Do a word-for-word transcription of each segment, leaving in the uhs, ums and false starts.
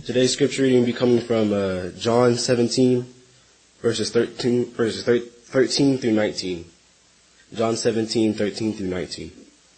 Today's scripture reading will be coming from uh, John seventeen, verses thirteen, verses thirteen through nineteen. John seventeen, thirteen through nineteen.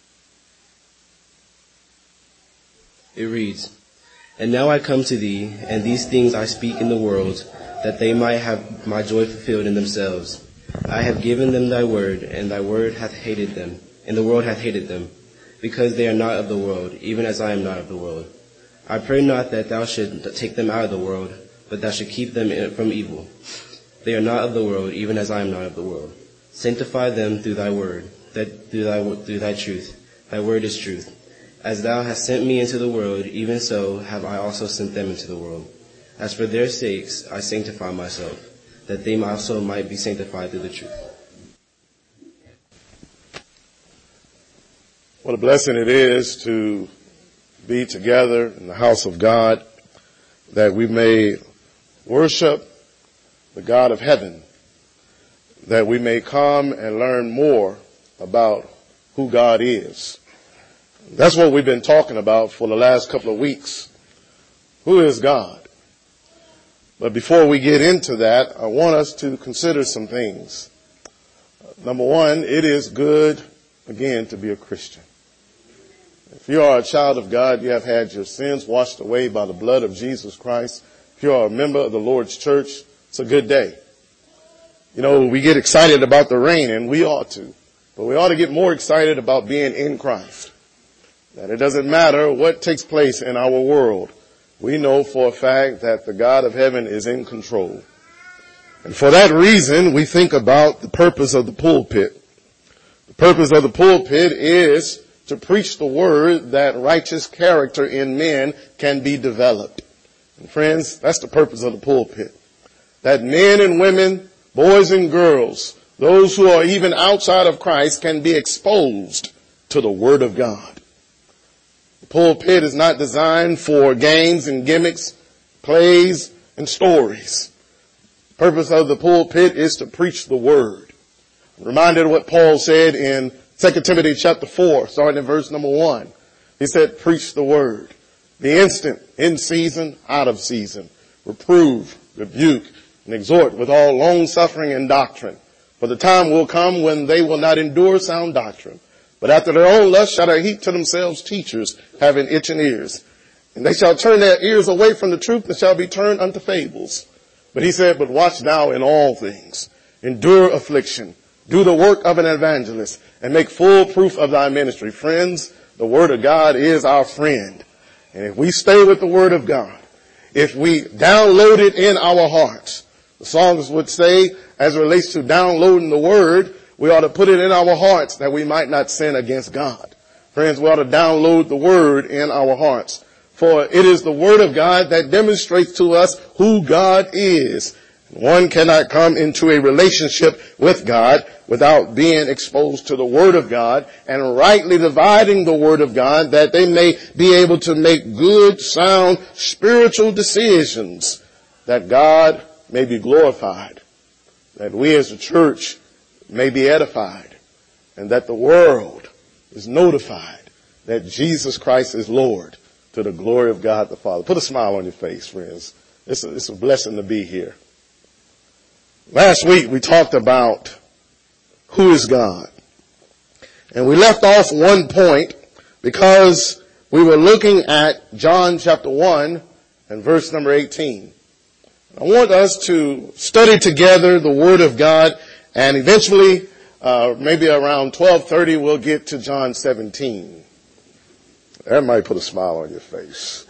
It reads, "And now I come to thee, and these things I speak in the world, that they might have my joy fulfilled in themselves. I have given them thy word, and thy word hath hated them, and the world hath hated them, because they are not of the world, even as I am not of the world. I pray not that thou should take them out of the world, but thou should keep them from evil. They are not of the world, even as I am not of the world. Sanctify them through thy word, that through thy through thy truth. Thy word is truth. As thou hast sent me into the world, even so have I also sent them into the world. As for their sakes I sanctify myself, that they also might be sanctified through the truth." What a blessing it is to be together in the house of God, that we may worship the God of heaven, that we may come and learn more about who God is. That's what we've been talking about for the last couple of weeks. Who is God? But before we get into that, I want us to consider some things. Number one, it is good, again, to be a Christian. If you are a child of God, you have had your sins washed away by the blood of Jesus Christ. If you are a member of the Lord's church, it's a good day. You know, we get excited about the rain, and we ought to. But we ought to get more excited about being in Christ. That it doesn't matter what takes place in our world. We know for a fact that the God of heaven is in control. And for that reason, we think about the purpose of the pulpit. The purpose of the pulpit is to preach the word that righteous character in men can be developed. And friends, that's the purpose of the pulpit. That men and women, boys and girls, those who are even outside of Christ can be exposed to the word of God. The pulpit is not designed for games and gimmicks, plays and stories. The purpose of the pulpit is to preach the word. I'm reminded of what Paul said in Second Timothy chapter four, starting in verse number one. He said, "Preach the word. Be instant, in season, out of season. Reprove, rebuke, and exhort with all long suffering and doctrine. For the time will come when they will not endure sound doctrine, but after their own lust shall they heap to themselves teachers having itching ears. And they shall turn their ears away from the truth and shall be turned unto fables. But he said, but watch thou in all things. Endure affliction. Do the work of an evangelist and make full proof of thy ministry." Friends, the word of God is our friend. And if we stay with the word of God, if we download it in our hearts, the psalmist would say, as it relates to downloading the word, we ought to put it in our hearts that we might not sin against God. Friends, we ought to download the word in our hearts. For it is the word of God that demonstrates to us who God is. One cannot come into a relationship with God without being exposed to the word of God and rightly dividing the word of God, that they may be able to make good, sound, spiritual decisions, that God may be glorified, that we as a church may be edified, and that the world is notified that Jesus Christ is Lord, to the glory of God the Father. Put a smile on your face, friends. It's a, it's a blessing to be here. Last week we talked about who is God. And we left off one point because we were looking at John chapter one and verse number eighteen. I want us to study together the word of God, and eventually, uh, maybe around twelve thirty, we'll get to John seventeen. That might put a smile on your face.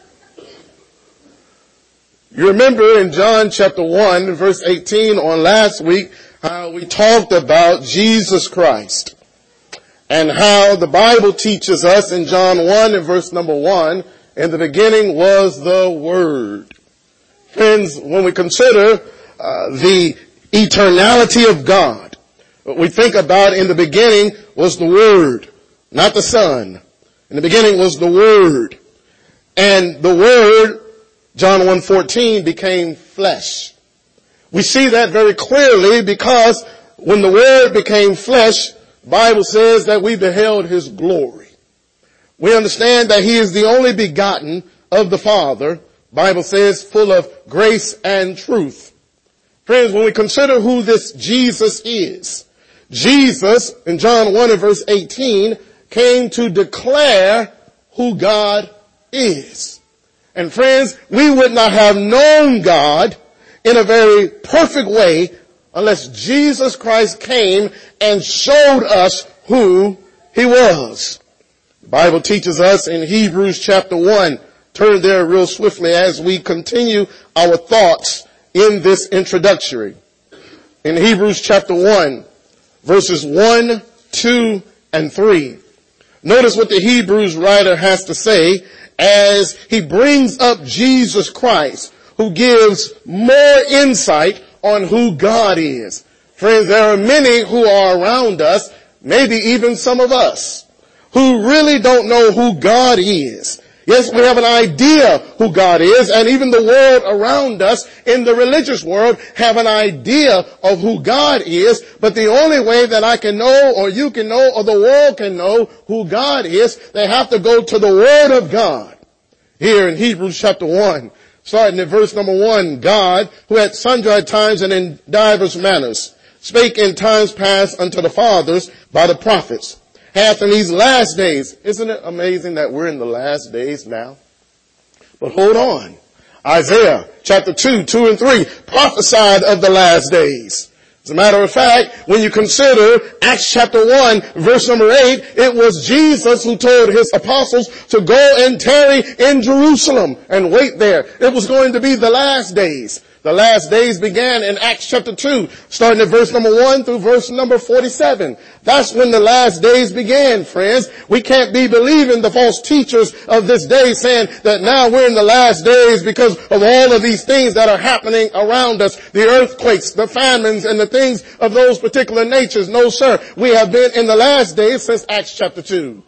You remember in John chapter one, verse eighteen on last week, how we talked about Jesus Christ and how the Bible teaches us in John one and verse number one, in the beginning was the Word. Friends, when we consider uh, the eternality of God, what we think about in the beginning was the Word, not the Son. In the beginning was the Word. And the Word, John one fourteen, became flesh. We see that very clearly because when the Word became flesh, the Bible says that we beheld His glory. We understand that He is the only begotten of the Father, Bible says full of grace and truth. Friends, when we consider who this Jesus is, Jesus in John one and verse eighteen came to declare who God is. And friends, we would not have known God in a very perfect way unless Jesus Christ came and showed us who he was. The Bible teaches us in Hebrews chapter one, turn there real swiftly as we continue our thoughts in this introductory. In Hebrews chapter one, verses one, two, and three. Notice what the Hebrews writer has to say as he brings up Jesus Christ, who gives more insight on who God is. Friends, there are many who are around us, maybe even some of us, who really don't know who God is. Yes, we have an idea who God is, and even the world around us in the religious world have an idea of who God is, but the only way that I can know, or you can know, or the world can know who God is, they have to go to the Word of God. Here in Hebrews chapter one, starting at verse number one, God, who at sundry times and in divers manners spake in times past unto the fathers by the prophets, hath in these last days. Isn't it amazing that we're in the last days now? But hold on. Isaiah chapter two, two and three prophesied of the last days. As a matter of fact, when you consider Acts chapter one, verse number eight, it was Jesus who told his apostles to go and tarry in Jerusalem and wait there. It was going to be the last days. The last days began in Acts chapter two, starting at verse number one through verse number forty-seven. That's when the last days began, friends. We can't be believing the false teachers of this day saying that now we're in the last days because of all of these things that are happening around us. The earthquakes, the famines, and the things of those particular natures. No, sir. We have been in the last days since Acts chapter two.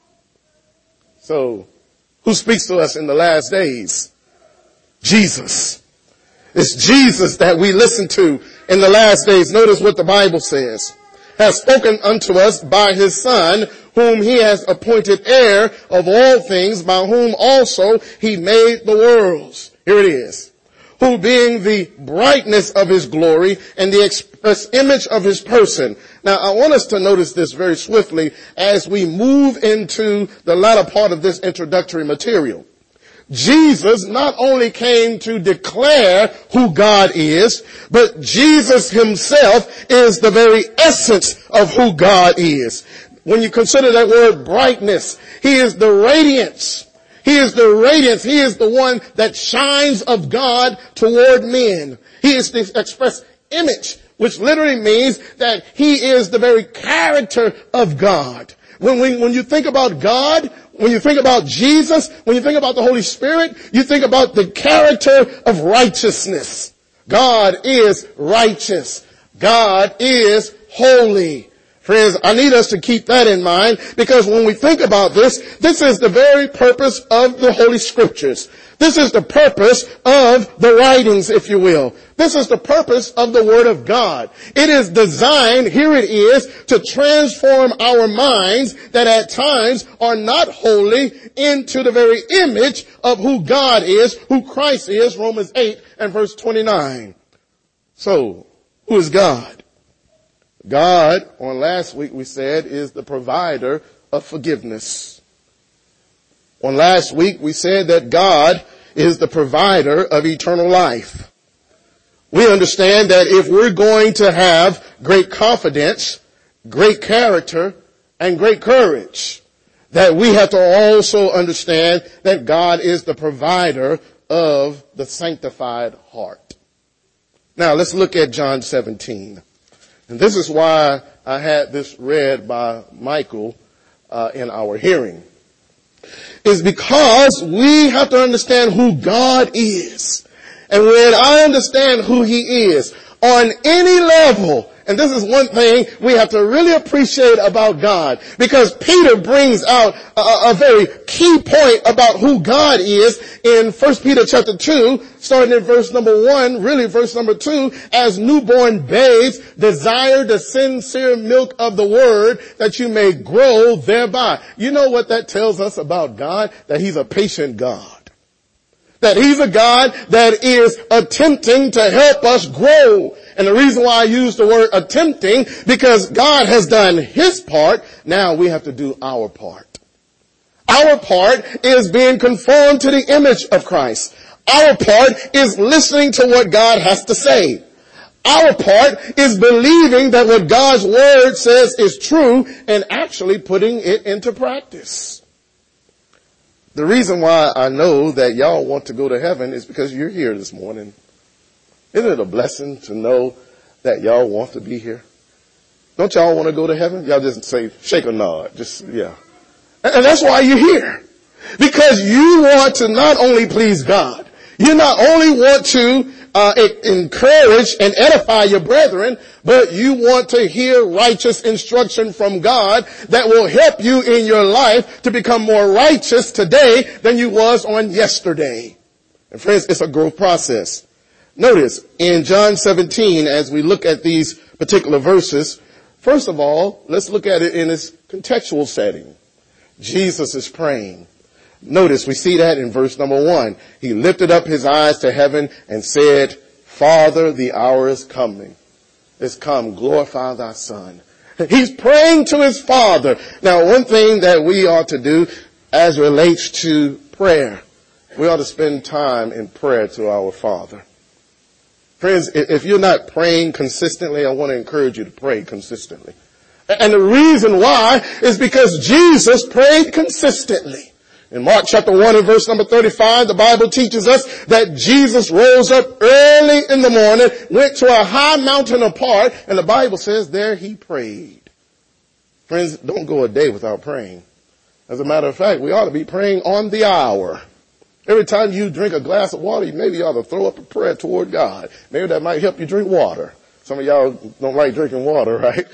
So, who speaks to us in the last days? Jesus. It's Jesus that we listen to in the last days. Notice what the Bible says. Has spoken unto us by his Son, whom he has appointed heir of all things, by whom also he made the worlds. Here it is. Who being the brightness of his glory and the express image of his person. Now I want us to notice this very swiftly as we move into the latter part of this introductory material. Jesus not only came to declare who God is, but Jesus himself is the very essence of who God is. When you consider that word brightness, he is the radiance. He is the radiance. He is the one that shines of God toward men. He is the express image, which literally means that he is the very character of God. When, when, when you think about God, when you think about Jesus, when you think about the Holy Spirit, you think about the character of righteousness. God is righteous. God is holy. Friends, I need us to keep that in mind because when we think about this, this is the very purpose of the Holy Scriptures. This is the purpose of the writings, if you will. This is the purpose of the Word of God. It is designed, here it is, to transform our minds that at times are not holy into the very image of who God is, who Christ is, Romans eight and verse twenty-nine. So, who is God? God, on last week we said, is the provider of forgiveness. On last week we said that God is the provider of eternal life. We understand that if we're going to have great confidence, great character, and great courage, that we have to also understand that God is the provider of the sanctified heart. Now let's look at John seventeen. And this is why I had this read by Michael uh, in our hearing. Is because we have to understand who God is. And when I understand who he is on any level, and this is one thing we have to really appreciate about God, because Peter brings out a, a very key point about who God is in First Peter chapter two, starting in verse number one, really verse number two, as newborn babes desire the sincere milk of the word that you may grow thereby. You know what that tells us about God? That he's a patient God. That he's a God that is attempting to help us grow. And the reason why I use the word attempting, because God has done his part. Now we have to do our part. Our part is being conformed to the image of Christ. Our part is listening to what God has to say. Our part is believing that what God's word says is true and actually putting it into practice. The reason why I know that y'all want to go to heaven is because you're here this morning. Isn't it a blessing to know that y'all want to be here? Don't y'all want to go to heaven? Y'all just say, shake or nod. Just, yeah. And that's why you're here. Because you want to not only please God, you not only want to uh, encourage and edify your brethren, but you want to hear righteous instruction from God that will help you in your life to become more righteous today than you was on yesterday. And friends, it's a growth process. Notice in John seventeen, as we look at these particular verses, first of all, let's look at it in its contextual setting. Jesus is praying. Notice we see that in verse number one. He lifted up his eyes to heaven and said, Father, the hour is coming. It's come. Glorify thy Son. He's praying to his Father. Now, one thing that we ought to do as relates to prayer, we ought to spend time in prayer to our Father. Friends, if you're not praying consistently, I want to encourage you to pray consistently. And the reason why is because Jesus prayed consistently. In Mark chapter one and verse number thirty-five, the Bible teaches us that Jesus rose up early in the morning, went to a high mountain apart, and the Bible says there he prayed. Friends, don't go a day without praying. As a matter of fact, we ought to be praying on the hour. Every time you drink a glass of water, you maybe ought to throw up a prayer toward God. Maybe that might help you drink water. Some of y'all don't like drinking water, right?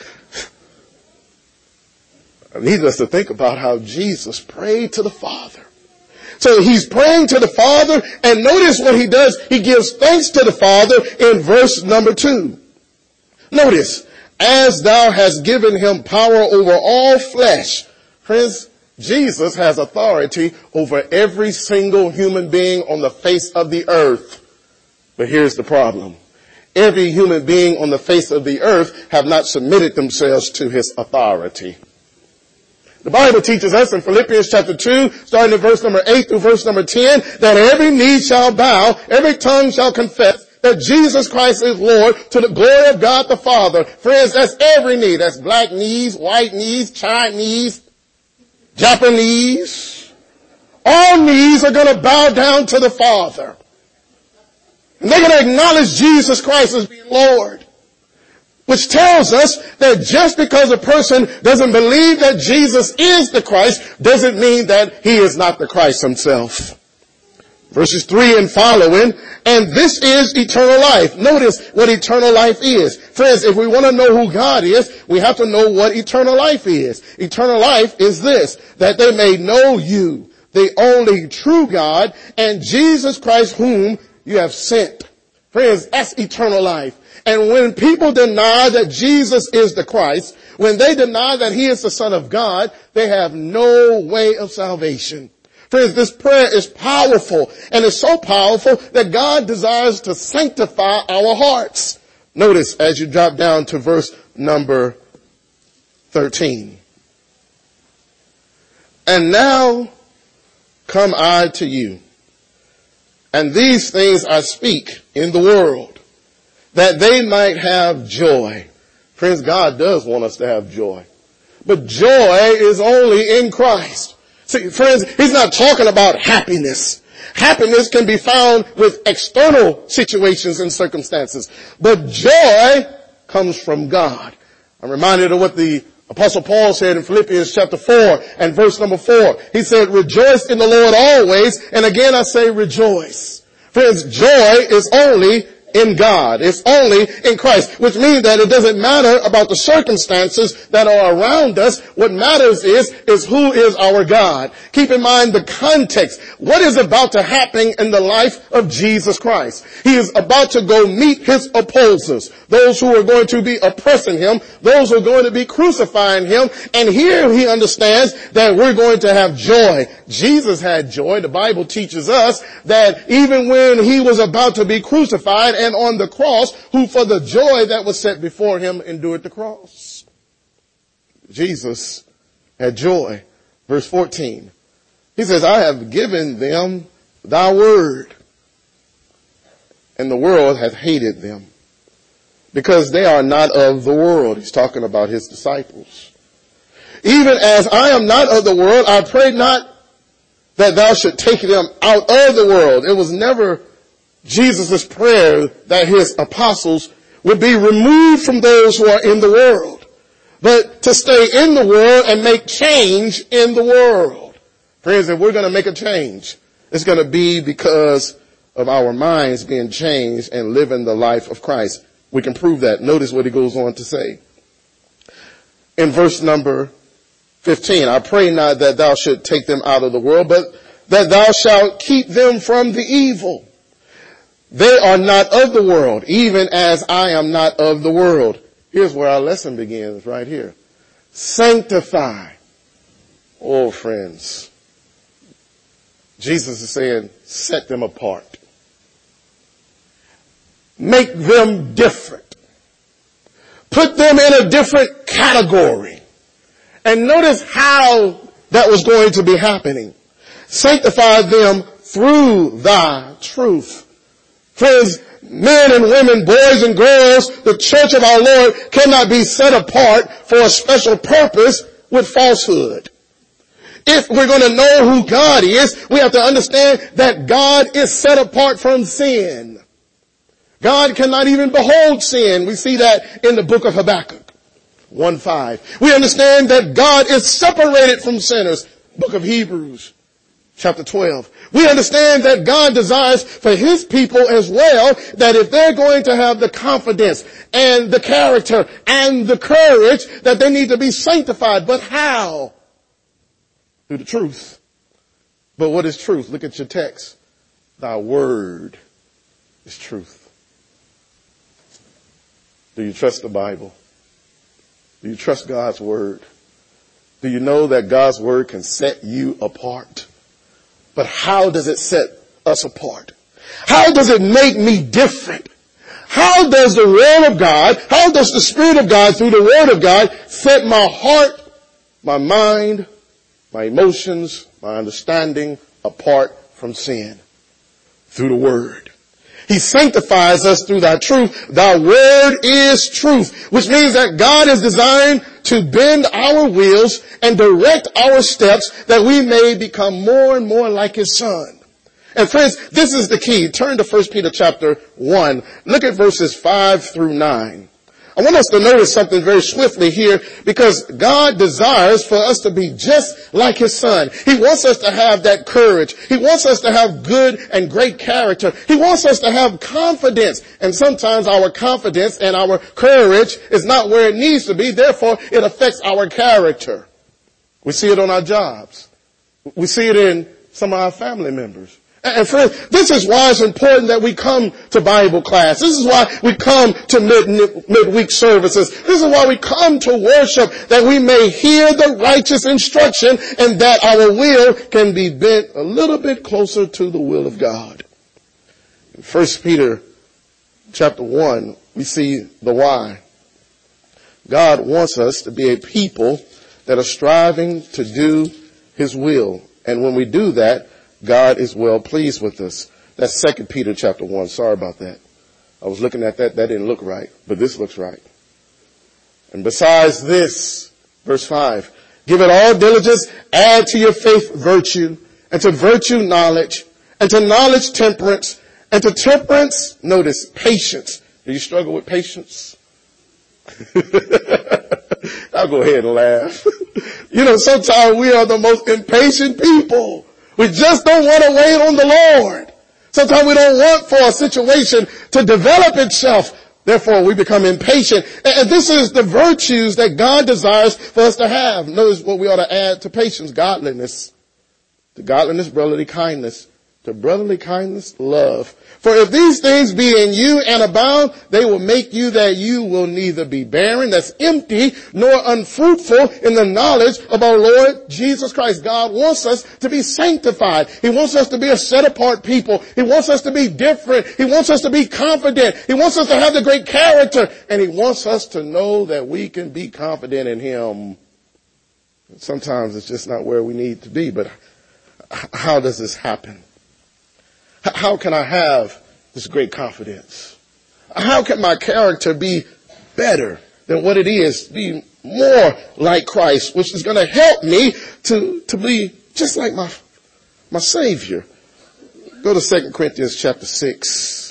I need us to think about how Jesus prayed to the Father. So he's praying to the Father, and notice what he does. He gives thanks to the Father in verse number two. Notice, as thou hast given him power over all flesh. Friends, Jesus has authority over every single human being on the face of the earth. But here's the problem. Every human being on the face of the earth have not submitted themselves to his authority. The Bible teaches us in Philippians chapter two, starting in verse number eight through verse number ten, that every knee shall bow, every tongue shall confess that Jesus Christ is Lord, to the glory of God the Father. Friends, that's every knee. That's black knees, white knees, Chinese, Japanese. All knees are going to bow down to the Father. And they're going to acknowledge Jesus Christ as being Lord. Which tells us that just because a person doesn't believe that Jesus is the Christ, doesn't mean that he is not the Christ himself. Verses three and following, and this is eternal life. Notice what eternal life is. Friends, if we want to know who God is, we have to know what eternal life is. Eternal life is this, that they may know you, the only true God, and Jesus Christ whom you have sent. Friends, that's eternal life. And when people deny that Jesus is the Christ, when they deny that he is the Son of God, they have no way of salvation. Friends, this prayer is powerful, and it's so powerful that God desires to sanctify our hearts. Notice as you drop down to verse number thirteen. And now come I to you, and these things I speak in the world, that they might have joy. Friends, God does want us to have joy. But joy is only in Christ. See, friends, he's not talking about happiness. Happiness can be found with external situations and circumstances. But joy comes from God. I'm reminded of what the Apostle Paul said in Philippians chapter four and verse number four. He said, rejoice in the Lord always. And again I say rejoice. Friends, joy is only in God. It's only in Christ, which means that it doesn't matter about the circumstances that are around us. What matters is, is who is our God. Keep in mind the context. What is about to happen in the life of Jesus Christ? He is about to go meet his opposers, those who are going to be oppressing him, those who are going to be crucifying him. And here he understands that we're going to have joy. Jesus had joy. The Bible teaches us that even when he was about to be crucified and on the cross, who for the joy that was set before him endured the cross. Jesus had joy. Verse fourteen. He says, I have given them thy word, and the world hath hated them, because they are not of the world. He's talking about his disciples. Even as I am not of the world, I pray not that thou should take them out of the world. It was never Jesus' prayer that his apostles would be removed from those who are in the world, but to stay in the world and make change in the world. Friends, if we're going to make a change, it's going to be because of our minds being changed and living the life of Christ. We can prove that. Notice what he goes on to say. In verse number fifteen, I pray not that thou should take them out of the world, but that thou shalt keep them from the evil. They are not of the world, even as I am not of the world. Here's where our lesson begins, right here. Sanctify. Oh, friends. Jesus is saying, set them apart. Make them different. Put them in a different category. And notice how that was going to be happening. Sanctify them through thy truth. Friends, men and women, boys and girls, the church of our Lord cannot be set apart for a special purpose with falsehood. If we're going to know who God is, we have to understand that God is set apart from sin. God cannot even behold sin. We see that in the book of Habakkuk one five. We understand that God is separated from sinners. Book of Hebrews chapter twelve. We understand that God desires for his people as well that if they're going to have the confidence and the character and the courage, that they need to be sanctified. But how? Through the truth. But what is truth? Look at your text. Thy word is truth. Do you trust the Bible? Do you trust God's word? Do you know that God's word can set you apart? But how does it set us apart? How does it make me different? How does the word of God, how does the Spirit of God through the word of God set my heart, my mind, my emotions, my understanding apart from sin? Through the word. He sanctifies us through thy truth. Thy word is truth, which means that God is designed to bend our wheels and direct our steps that we may become more and more like his son. And friends, this is the key. Turn to First Peter chapter one. Look at verses five through nine. I want us to notice something very swiftly here, because God desires for us to be just like his son. He wants us to have that courage. He wants us to have good and great character. He wants us to have confidence. And sometimes our confidence and our courage is not where it needs to be. Therefore, it affects our character. We see it on our jobs. We see it in some of our family members. And friends, this is why it's important that we come to Bible class. This is why we come to mid, midweek services. This is why we come to worship, that we may hear the righteous instruction and that our will can be bent a little bit closer to the will of God. In First Peter chapter one, we see the why. God wants us to be a people that are striving to do his will. And when we do that, God is well pleased with us. That's Second Peter chapter one. Sorry about that. I was looking at that. That didn't look right, but this looks right. And besides this, verse five, give it all diligence, add to your faith virtue, and to virtue knowledge, and to knowledge temperance, and to temperance, notice, patience. Do you struggle with patience? I'll go ahead and laugh. You know, sometimes we are the most impatient people. We just don't want to wait on the Lord. Sometimes we don't want for a situation to develop itself. Therefore, we become impatient. And this is the virtues that God desires for us to have. Notice what we ought to add to patience: godliness. To godliness, brotherly kindness. to brotherly kindness, love. For if these things be in you and abound, they will make you that you will neither be barren, that's empty, nor unfruitful in the knowledge of our Lord Jesus Christ. God wants us to be sanctified. He wants us to be a set apart people. He wants us to be different. He wants us to be confident. He wants us to have the great character. And he wants us to know that we can be confident in him. Sometimes it's just not where we need to be, but how does this happen? How can I have this great confidence? How can my character be better than what it is, be more like Christ, which is going to help me to, to be just like my, my Savior? Go to Second Corinthians chapter six.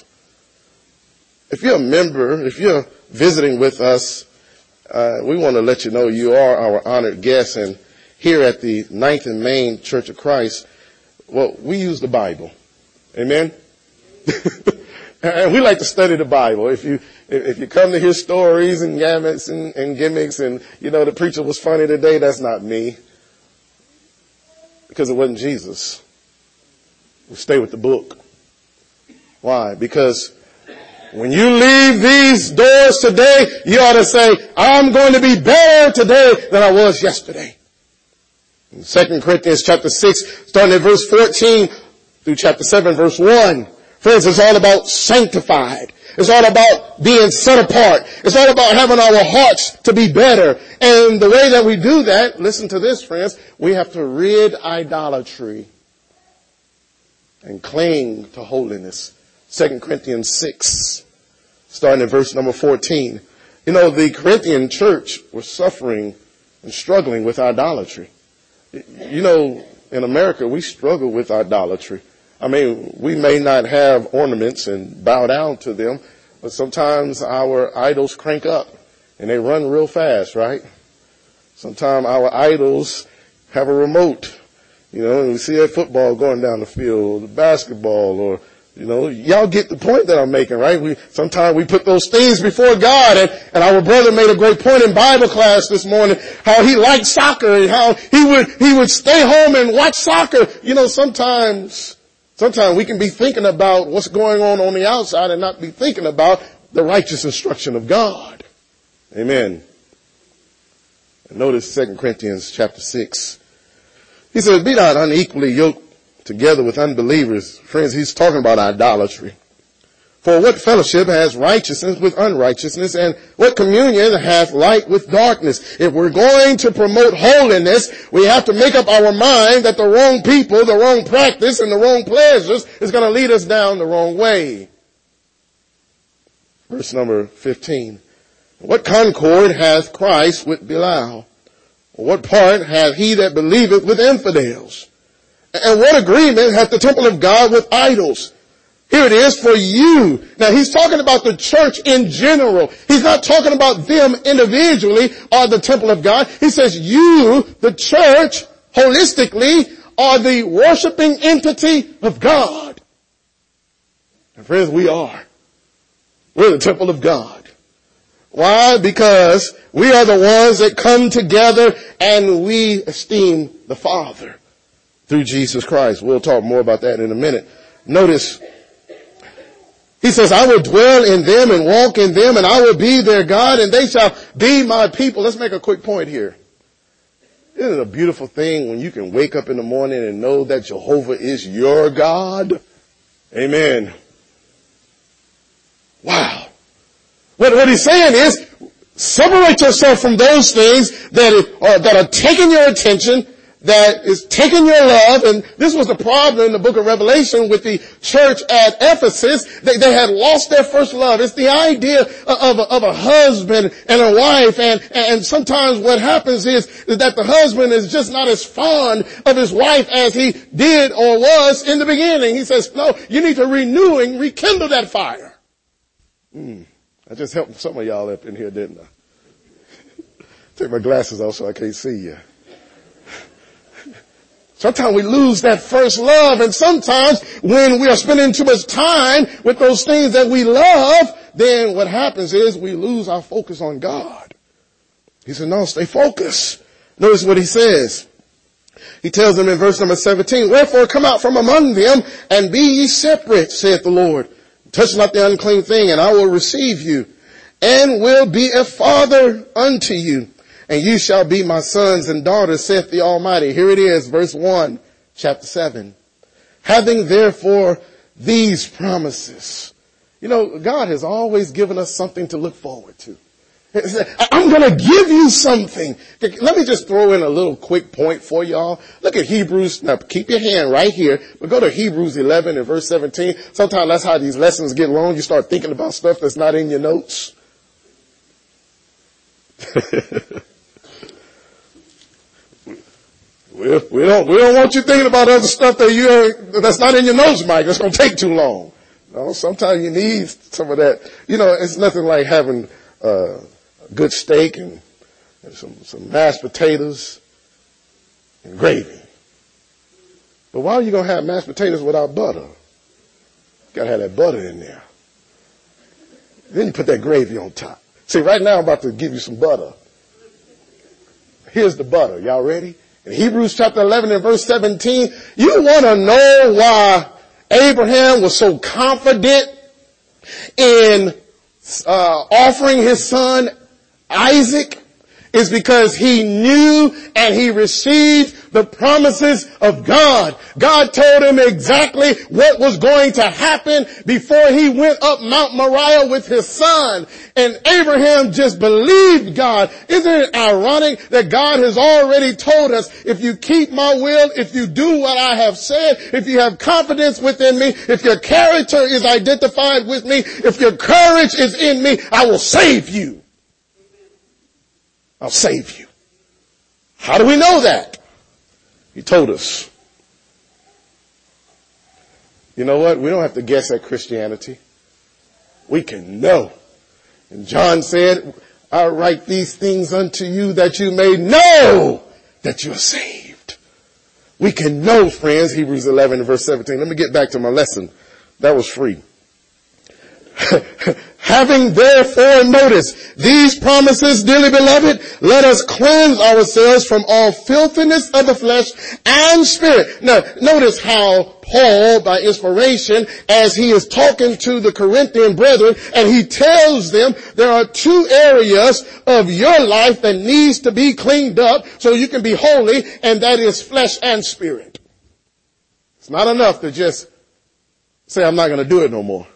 If you're a member, if you're visiting with us, uh, we want to let you know you are our honored guest. And here at the Ninth and Main Church of Christ, well, we use the Bible. Amen. And we like to study the Bible. If you if you come to hear stories and gimmicks and, and gimmicks and, you know, the preacher was funny today, that's not me. Because it wasn't Jesus. We stay with the book. Why? Because when you leave these doors today, you ought to say, I'm going to be better today than I was yesterday. In Second Corinthians chapter six, starting at verse fourteen, through chapter seven, verse one. Friends, it's all about sanctified. It's all about being set apart. It's all about having our hearts to be better. And the way that we do that, listen to this, friends, we have to rid idolatry and cling to holiness. Second Corinthians six, starting at verse number fourteen. You know, the Corinthian church was suffering and struggling with idolatry. You know, in America, we struggle with idolatry. I mean, we may not have ornaments and bow down to them, but sometimes our idols crank up and they run real fast, right? Sometimes our idols have a remote, you know, and we see that football going down the field, or basketball, or, you know, y'all get the point that I'm making, right? We, sometimes we put those things before God, and, and our brother made a great point in Bible class this morning, how he liked soccer and how he would, he would stay home and watch soccer. You know, sometimes, Sometimes we can be thinking about what's going on on the outside and not be thinking about the righteous instruction of God. Amen. And notice Second Corinthians chapter six. He says, be not unequally yoked together with unbelievers. Friends, he's talking about idolatry. For what fellowship has righteousness with unrighteousness, and what communion hath light with darkness? If we're going to promote holiness, we have to make up our mind that the wrong people, the wrong practice, and the wrong pleasures is going to lead us down the wrong way. Verse number fifteen. What concord hath Christ with Belial? Or what part hath he that believeth with infidels? And what agreement hath the temple of God with idols? Here it is for you. Now he's talking about the church in general. He's not talking about them individually or the temple of God. He says you, the church, holistically, are the worshiping entity of God. And friends, we are. We're the temple of God. Why? Because we are the ones that come together and we esteem the Father through Jesus Christ. We'll talk more about that in a minute. Notice, he says, I will dwell in them and walk in them, and I will be their God, and they shall be my people. Let's make a quick point here. Isn't it a beautiful thing when you can wake up in the morning and know that Jehovah is your God? Amen. Wow. What, what he's saying is, separate yourself from those things that are, that are taking your attention, that is taking your love. And this was the problem in the book of Revelation with the church at Ephesus. They, they had lost their first love. It's the idea of a, of a husband and a wife. And, and sometimes what happens is, is that the husband is just not as fond of his wife as he did or was in the beginning. He says, no, you need to renew and rekindle that fire. Hmm. I just helped some of y'all up in here, didn't I? Take my glasses off so I can't see you. Sometimes we lose that first love, and sometimes when we are spending too much time with those things that we love, then what happens is we lose our focus on God. He said, no, stay focused. Notice what he says. He tells them in verse number seventeen, wherefore come out from among them and be ye separate, saith the Lord. Touch not the unclean thing, and I will receive you, and will be a father unto you. And you shall be my sons and daughters, saith the Almighty. Here it is, verse one, chapter seven. Having therefore these promises. You know, God has always given us something to look forward to. I'm going to give you something. Let me just throw in a little quick point for y'all. Look at Hebrews. Now keep your hand right here, but go to Hebrews eleven and verse seventeen. Sometimes that's how these lessons get long. You start thinking about stuff that's not in your notes. we, we don't, we don't want you thinking about other stuff that you ain't, that's not in your notes, Mike. It's going to take too long. No, sometimes you need some of that. You know, it's nothing like having, uh, good steak and, and some, some mashed potatoes and gravy. But why are you going to have mashed potatoes without butter? You got to have that butter in there. Then you put that gravy on top. See, right now I'm about to give you some butter. Here's the butter. Y'all ready? In Hebrews chapter eleven and verse seventeen, you want to know why Abraham was so confident in uh, offering his son Isaac? Is because he knew and he received the promises of God. God told him exactly what was going to happen before he went up Mount Moriah with his son. And Abraham just believed God. Isn't it ironic that God has already told us, if you keep my will, if you do what I have said, if you have confidence within me, if your character is identified with me, if your courage is in me, I will save you. I'll save you. How do we know that? He told us. You know what? We don't have to guess at Christianity. We can know. And John said, I write these things unto you that you may know that you are saved. We can know, friends, Hebrews eleven and verse seventeen. Let me get back to my lesson. That was free. Having therefore noticed these promises, dearly beloved, let us cleanse ourselves from all filthiness of the flesh and spirit. Now, notice how Paul, by inspiration, as he is talking to the Corinthian brethren, and he tells them there are two areas of your life that needs to be cleaned up so you can be holy, and that is flesh and spirit. It's not enough to just say, I'm not going to do it no more.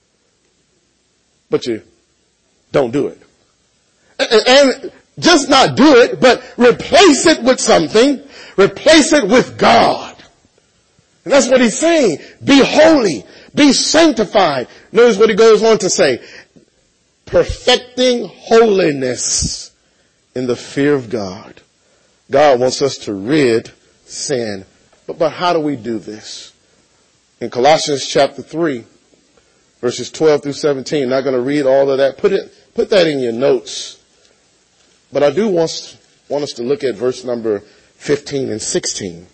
But you don't do it. And just not do it, but replace it with something. Replace it with God. And that's what he's saying. Be holy. Be sanctified. Notice what he goes on to say. Perfecting holiness in the fear of God. God wants us to rid sin. But, but how do we do this? In Colossians chapter three, verses twelve through seventeen. I'm not going to read all of that. Put it, put that in your notes. But I do want, want us to look at verse number fifteen and sixteen.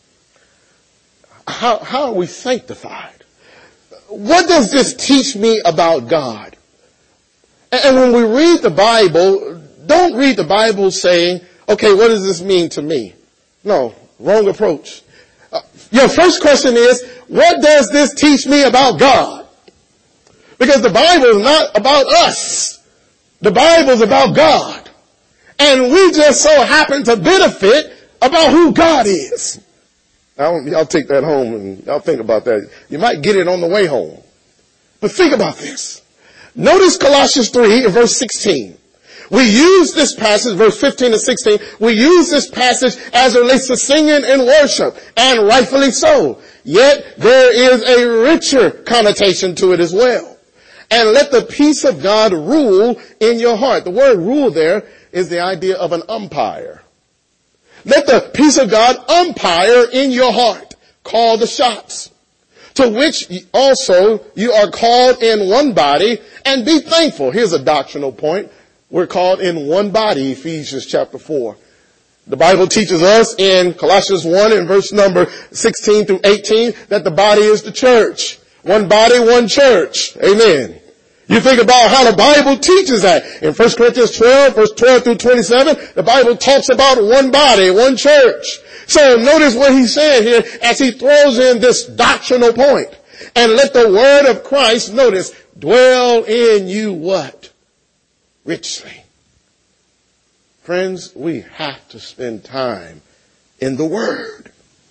How, how are we sanctified? What does this teach me about God? And when we read the Bible, don't read the Bible saying, okay, what does this mean to me? No, wrong approach. Uh, your first question is, what does this teach me about God? Because the Bible is not about us. The Bible is about God. And we just so happen to benefit about who God is. Now, y'all take that home and y'all think about that. You might get it on the way home. But think about this. Notice Colossians three and verse sixteen. We use this passage, verse fifteen and sixteen, we use this passage as it relates to singing and worship, and rightfully so. Yet there is a richer connotation to it as well. And let the peace of God rule in your heart. The word rule there is the idea of an umpire. Let the peace of God umpire in your heart. Call the shots. To which also you are called in one body, and be thankful. Here's a doctrinal point. We're called in one body, Ephesians chapter four. The Bible teaches us in Colossians one and verse number sixteen through eighteen that the body is the church. One body, one church. Amen. You think about how the Bible teaches that. In First Corinthians twelve, verse twelve through twenty-seven, the Bible talks about one body, one church. So notice what he said here as he throws in this doctrinal point. And let the word of Christ, notice, dwell in you what? Richly. Friends, we have to spend time in the word.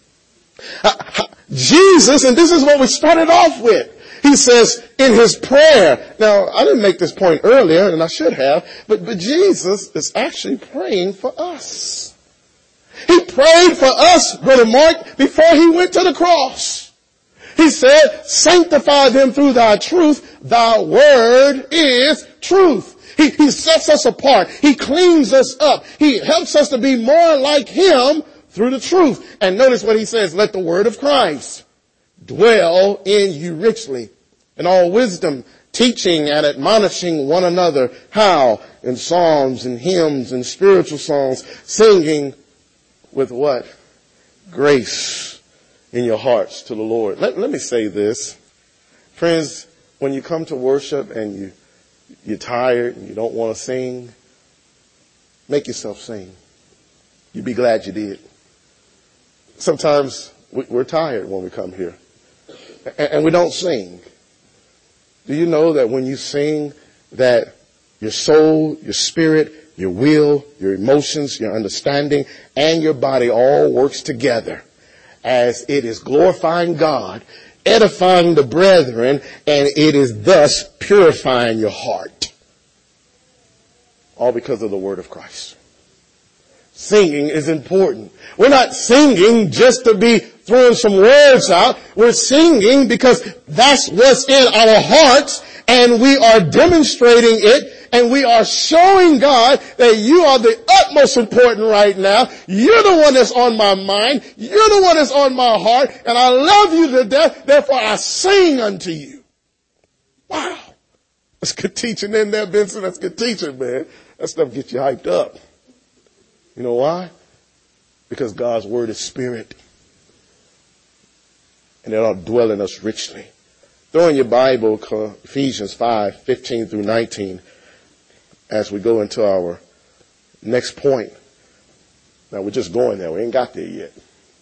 Jesus, and this is what we started off with. He says in his prayer. Now, I didn't make this point earlier, and I should have, but, but Jesus is actually praying for us. He prayed for us, Brother Mark, before he went to the cross. He said, sanctify them through thy truth. Thy word is truth. He, he sets us apart. He cleans us up. He helps us to be more like him through the truth. And notice what he says, let the word of Christ dwell in you richly in all wisdom, teaching and admonishing one another. How? In psalms and hymns and spiritual songs, singing with what? Grace in your hearts to the Lord. Let, let me say this. Friends, when you come to worship and you, you're tired and you don't want to sing, make yourself sing. You'd be glad you did. Sometimes we're tired when we come here and we don't sing. Do you know that when you sing that your soul, your spirit, your will, your emotions, your understanding, and your body all works together as it is glorifying God, edifying the brethren, and it is thus purifying your heart. All because of the word of Christ. Singing is important. We're not singing just to be throwing some words out. We're singing because that's what's in our hearts, and we are demonstrating it, and we are showing God that you are the utmost important right now. You're the one that's on my mind. You're the one that's on my heart, and I love you to death. Therefore, I sing unto you. Wow. That's good teaching in there, Benson. That's good teaching, man. That stuff gets you hyped up. You know why? Because God's word is spirit. And it ought to dwell in us richly. Throw in your Bible, Ephesians five, fifteen through nineteen, as we go into our next point. Now we're just going there. We ain't got there yet.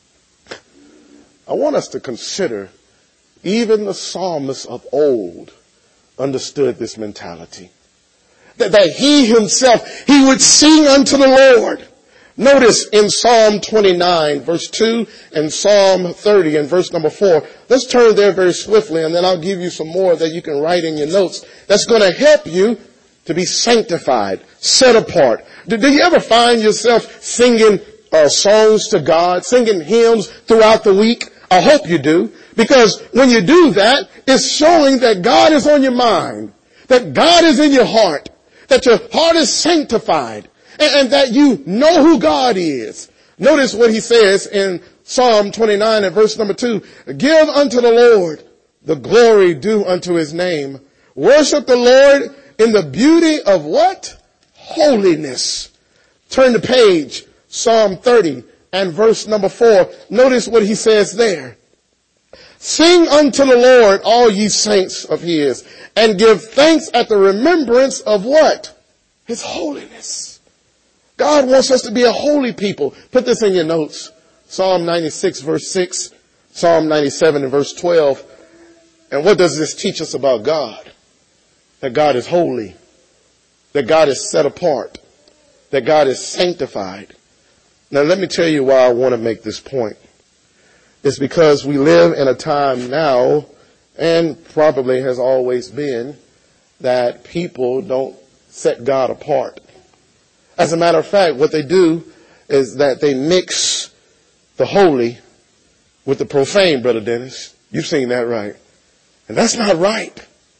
I want us to consider even the psalmists of old understood this mentality. That, that he himself, he would sing unto the Lord. Notice in Psalm twenty-nine, verse two, and Psalm thirty, and verse number four. Let's turn there very swiftly, and then I'll give you some more that you can write in your notes. That's going to help you to be sanctified, set apart. Do, do you ever find yourself singing uh, songs to God, singing hymns throughout the week? I hope you do, because when you do that, it's showing that God is on your mind, that God is in your heart, that your heart is sanctified, and, and that you know who God is. Notice what he says in Psalm twenty-nine and verse number two. Give unto the Lord the glory due unto his name. Worship the Lord in the beauty of what? Holiness. Turn the page, Psalm thirty and verse number four. Notice what he says there. Sing unto the Lord, all ye saints of his, and give thanks at the remembrance of what? His holiness. God wants us to be a holy people. Put this in your notes. Psalm ninety-six verse six, Psalm ninety-seven and verse twelve. And what does this teach us about God? That God is holy, that God is set apart, that God is sanctified. Now let me tell you why I want to make this point. It's because we live in a time now, and probably has always been, that people don't set God apart. As a matter of fact, what they do is that they mix the holy with the profane, Brother Dennis. You've seen that, right? And that's not right.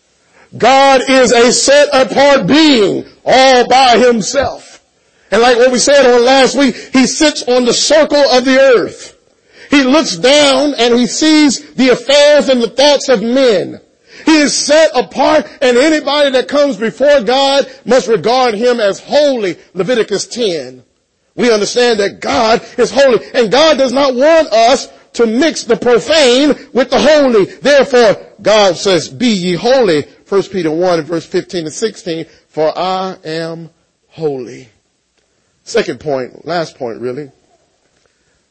God is a set apart being all by himself. And like what we said on last week, he sits on the circle of the earth. He looks down and he sees the affairs and the thoughts of men. He is set apart, and anybody that comes before God must regard him as holy. Leviticus ten. We understand that God is holy, and God does not want us to mix the profane with the holy. Therefore, God says, be ye holy. First Peter one, verse fifteen and sixteen, for I am holy. Second point, last point really.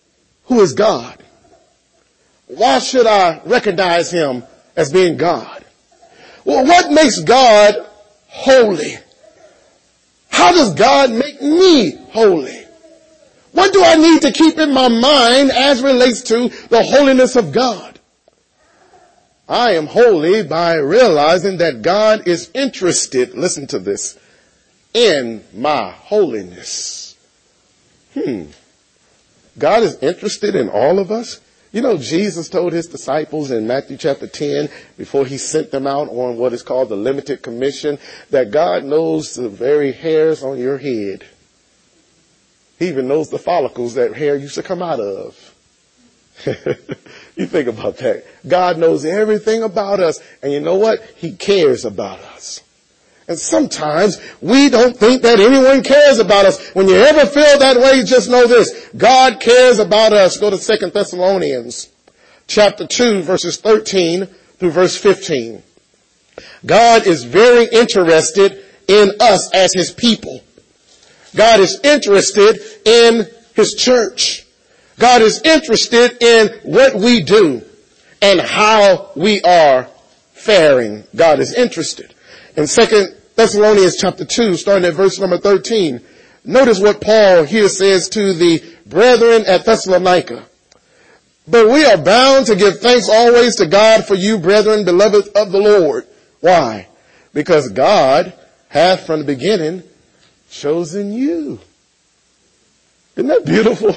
who is God? Why should I recognize him as being God? Well, what makes God holy? How does God make me holy? What do I need to keep in my mind as relates to the holiness of God? I am holy by realizing that God is interested, listen to this, in my holiness. Hmm. God is interested in all of us. You know, Jesus told his disciples in Matthew chapter ten, before he sent them out on what is called the limited commission, that God knows the very hairs on your head. He even knows the follicles that hair used to come out of. You think about that. God knows everything about us. And you know what? He cares about us. And sometimes we don't think that anyone cares about us. When you ever feel that way, just know this. God cares about us. Go to Second Thessalonians chapter two, verses thirteen through verse fifteen. God is very interested in us as his people. God is interested in his church. God is interested in what we do and how we are faring. God is interested. In Second Thessalonians chapter two, starting at verse number thirteen, notice what Paul here says to the brethren at Thessalonica. But we are bound to give thanks always to God for you, brethren, beloved of the Lord. Why? Because God hath from the beginning chosen you. Isn't that beautiful?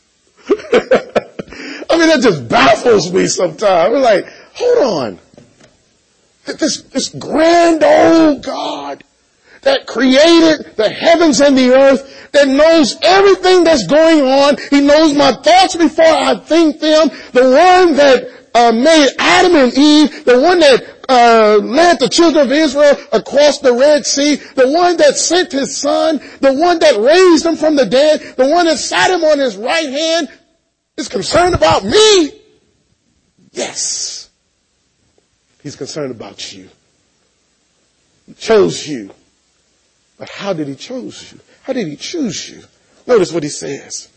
I mean, that just baffles me sometimes. We're like, hold on. This, this grand old God that created the heavens and the earth, that knows everything that's going on. He knows my thoughts before I think them. The one that uh, made Adam and Eve, the one that uh, led the children of Israel across the Red Sea, the one that sent his son, the one that raised him from the dead, the one that sat him on his right hand, is concerned about me. Yes. He's concerned about you. He chose you. But how did he choose you? How did he choose you? Notice what he says.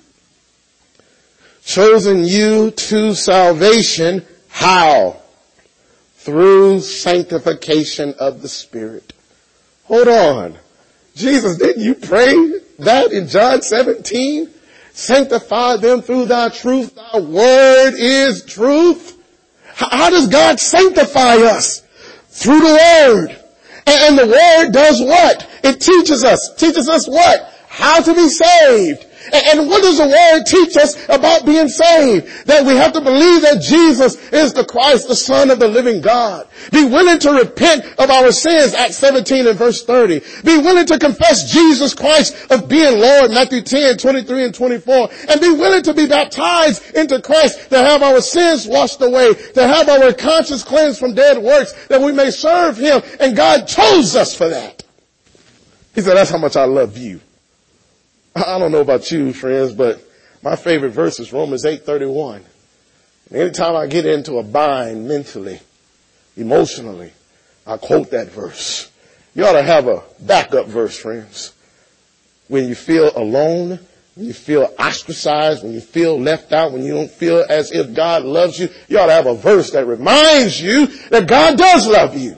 Chosen you to salvation. How? Through sanctification of the Spirit. Hold on. Jesus, didn't you pray that in John seventeen? Sanctify them through thy truth. Thy word is truth. How does God sanctify us? Through the word. And the word does what? It teaches us. Teaches us what? How to be saved. And what does the word teach us about being saved? That we have to believe that Jesus is the Christ, the Son of the living God. Be willing to repent of our sins, Acts seventeen and verse thirty. Be willing to confess Jesus Christ of being Lord, Matthew ten, twenty-three and twenty-four. And be willing to be baptized into Christ, to have our sins washed away, to have our conscience cleansed from dead works, that we may serve him. And God chose us for that. He said, that's how much I love you. I don't know about you, friends, but my favorite verse is Romans eight thirty-one. And anytime I get into a bind mentally, emotionally, I quote that verse. You ought to have a backup verse, friends. When you feel alone, when you feel ostracized, when you feel left out, when you don't feel as if God loves you, you ought to have a verse that reminds you that God does love you.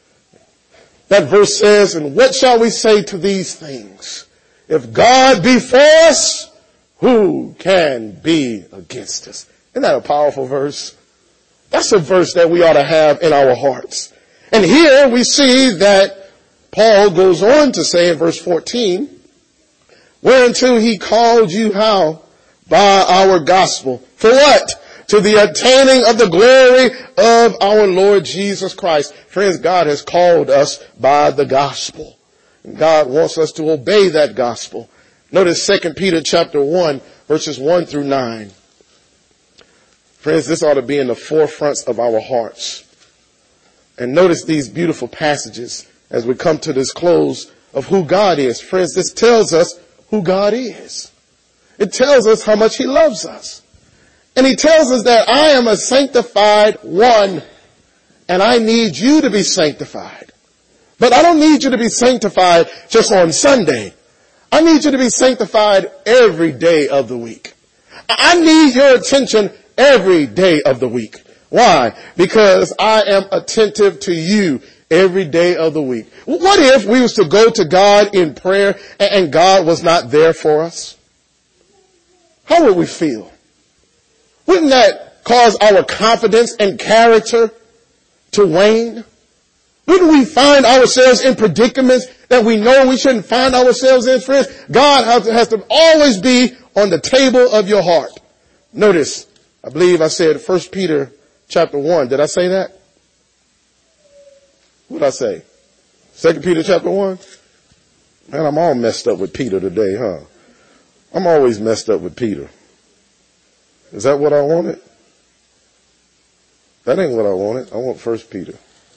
That verse says, and what shall we say to these things? If God be for us, who can be against us? Isn't that a powerful verse? That's a verse that we ought to have in our hearts. And here we see that Paul goes on to say in verse fourteen, whereunto he called you how? By our gospel. For what? To the attaining of the glory of our Lord Jesus Christ. Friends, God has called us by the gospel. God wants us to obey that gospel. Notice Second Peter chapter one, verses one through nine. Friends, this ought to be in the forefronts of our hearts. And notice these beautiful passages as we come to this close of who God is. Friends, this tells us who God is. It tells us how much he loves us. And he tells us that I am a sanctified one, and I need you to be sanctified. But I don't need you to be sanctified just on Sunday. I need you to be sanctified every day of the week. I need your attention every day of the week. Why? Because I am attentive to you every day of the week. What if we was to go to God in prayer and God was not there for us? How would we feel? Wouldn't that cause our confidence and character to wane? Wouldn't we find ourselves in predicaments that we know we shouldn't find ourselves in, friends? God has to, has to always be on the table of your heart. Notice, I believe I said First Peter chapter one. Did I say that? What did I say? Second Peter chapter one? Man, I'm all messed up with Peter today, huh? I'm always messed up with Peter. Is that what I wanted? That ain't what I wanted. I want First Peter.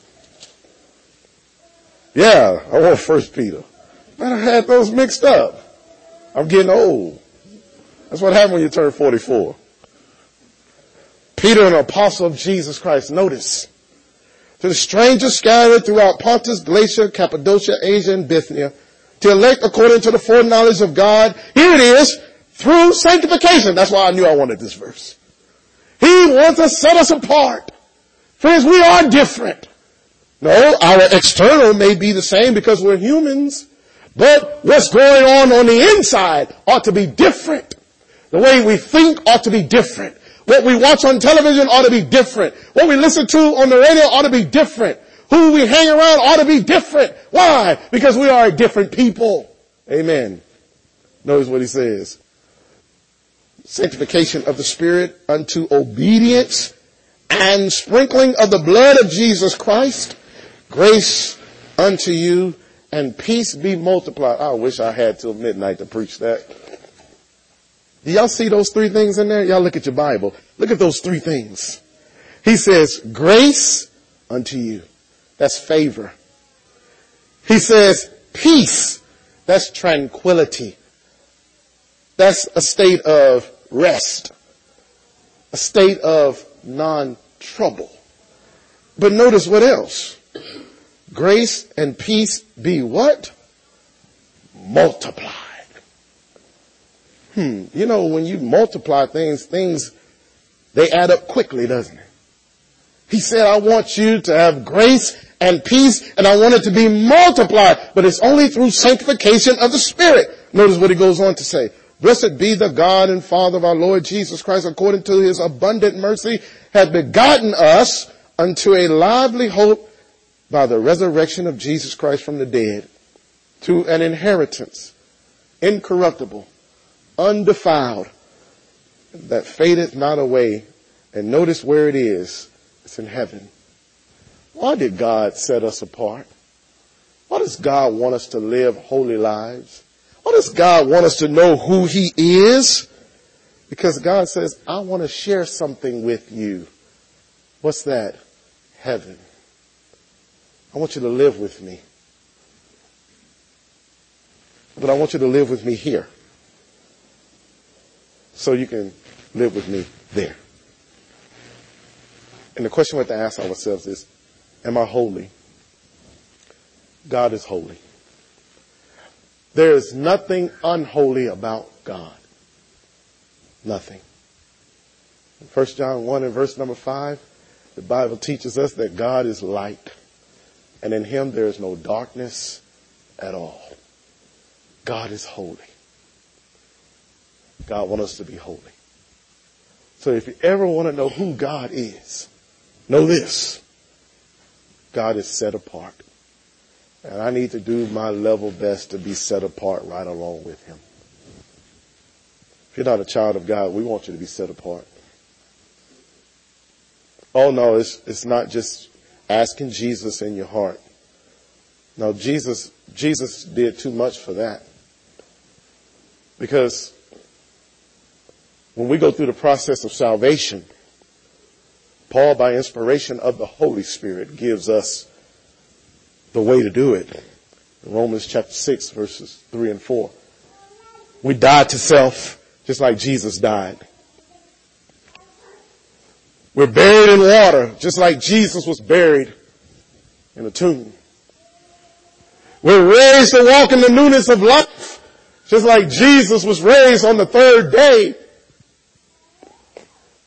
Yeah, I want First Peter. Man, I had those mixed up. I'm getting old. That's what happens when you turn forty-four. Peter, an apostle of Jesus Christ. Notice. To the strangers scattered throughout Pontus, Galatia, Cappadocia, Asia, and Bithynia, to elect according to the foreknowledge of God. Here it is, through sanctification. That's why I knew I wanted this verse. He wants to set us apart. Friends, we are different. No, our external may be the same because we're humans, but what's going on on the inside ought to be different. The way we think ought to be different. What we watch on television ought to be different. What we listen to on the radio ought to be different. Who we hang around ought to be different. Why? Because we are different people. Amen. Notice what he says. Sanctification of the Spirit unto obedience and sprinkling of the blood of Jesus Christ. Grace unto you and peace be multiplied. I wish I had till midnight to preach that. Do y'all see those three things in there? Y'all look at your Bible. Look at those three things. He says, grace unto you. That's favor. He says, peace. That's tranquility. That's a state of rest. A state of non-trouble. But notice what else? Grace and peace be what? Multiplied. Hmm. You know, when you multiply things, things, they add up quickly, doesn't it? He said, I want you to have grace and peace, and I want it to be multiplied. But it's only through sanctification of the Spirit. Notice what he goes on to say. Blessed be the God and Father of our Lord Jesus Christ, according to his abundant mercy, hath begotten us unto a lively hope by the resurrection of Jesus Christ from the dead, to an inheritance, incorruptible, undefiled, that fadeth not away. And notice where it is. It's in heaven. Why did God set us apart? Why does God want us to live holy lives? Why does God want us to know who he is? Because God says, I want to share something with you. What's that? Heaven. I want you to live with me. But I want you to live with me here, so you can live with me there. And the question we have to ask ourselves is, am I holy? God is holy. There is nothing unholy about God. Nothing. In First John one and verse number five, the Bible teaches us that God is light, and in him there is no darkness at all. God is holy. God wants us to be holy. So if you ever want to know who God is, know this. God is set apart. And I need to do my level best to be set apart right along with him. If you're not a child of God, we want you to be set apart. Oh no, it's, it's not just asking Jesus in your heart. No, Jesus, Jesus did too much for that. Because when we go through the process of salvation, Paul, by inspiration of the Holy Spirit, gives us the way to do it. In Romans chapter six, verses three and four. We die to self, just like Jesus died. We're buried in water, just like Jesus was buried in a tomb. We're raised to walk in the newness of life, just like Jesus was raised on the third day.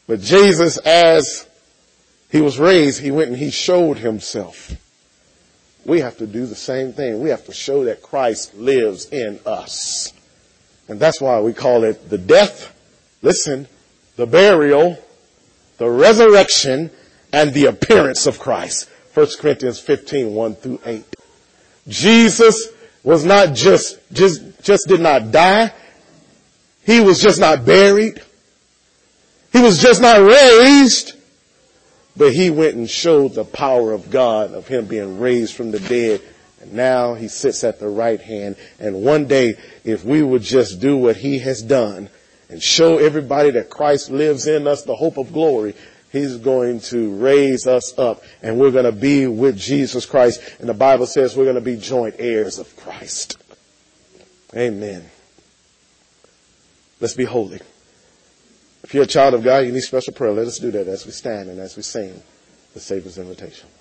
But Jesus, as he was raised, he went and he showed himself. We have to do the same thing. We have to show that Christ lives in us. And that's why we call it the death, listen, the burial, the resurrection, and the appearance of Christ. First Corinthians fifteen, one through eight. Jesus was not just, just, just did not die. He was just not buried. He was just not raised. But he went and showed the power of God, of him being raised from the dead. And now he sits at the right hand. And one day, if we would just do what he has done and show everybody that Christ lives in us, the hope of glory, he's going to raise us up and we're going to be with Jesus Christ. And the Bible says we're going to be joint heirs of Christ. Amen. Let's be holy. If you're a child of God, you need special prayer. Let us do that as we stand and as we sing the Savior's invitation.